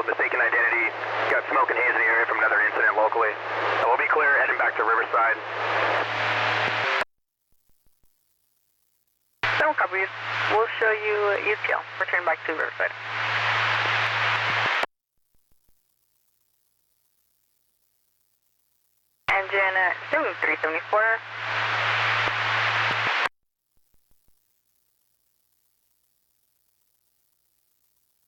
mistaken identity. Got smoke and haze in the area from another incident locally. We'll be clear heading back to Riverside. No copies. We'll show you ETL. Return back to Riverside. Engine 7374.